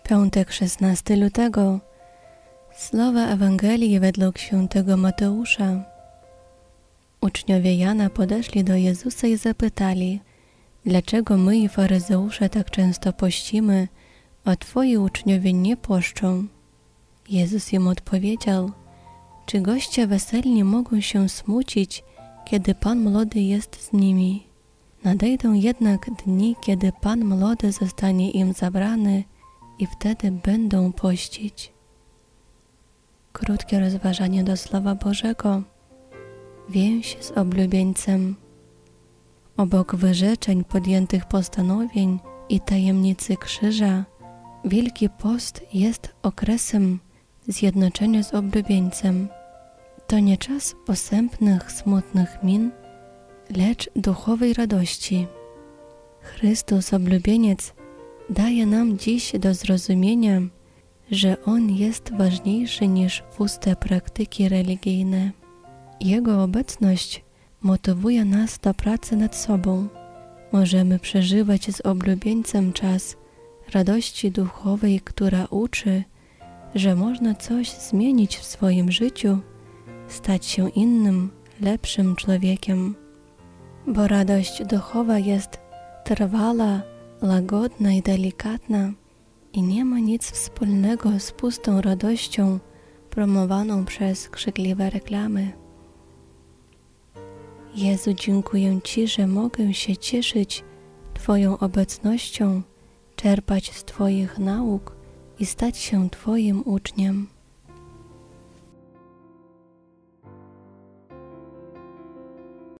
Piątek 16 lutego. Słowa Ewangelii według świętego Mateusza. Uczniowie Jana podeszli do Jezusa i zapytali: dlaczego my i faryzeusze tak często pościmy, a twoi uczniowie nie poszczą? Jezus im odpowiedział: czy goście weselni mogą się smucić, kiedy Pan młody jest z nimi? Nadejdą jednak dni, kiedy Pan młody zostanie im zabrany i wtedy będą pościć. Krótkie rozważanie do Słowa Bożego. Więź z oblubieńcem. Obok wyrzeczeń, podjętych postanowień i tajemnicy krzyża, Wielki Post jest okresem zjednoczenia z oblubieńcem. To nie czas posępnych, smutnych min, lecz duchowej radości. Chrystus, oblubieniec, daje nam dziś do zrozumienia, że On jest ważniejszy niż puste praktyki religijne. Jego obecność motywuje nas do pracy nad sobą. Możemy przeżywać z oblubieńcem czas radości duchowej, która uczy, że można coś zmienić w swoim życiu, stać się innym, lepszym człowiekiem. Bo radość duchowa jest trwała, łagodna i delikatna i nie ma nic wspólnego z pustą radością promowaną przez krzykliwe reklamy. Jezu, dziękuję Ci, że mogę się cieszyć Twoją obecnością, czerpać z Twoich nauk i stać się Twoim uczniem.